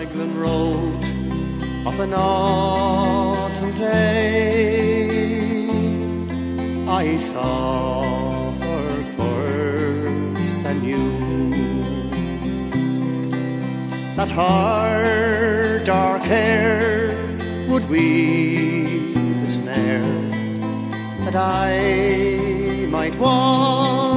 Raglan Road of an autumn day, I saw her first and knew that her dark hair would weave a snare that I might walk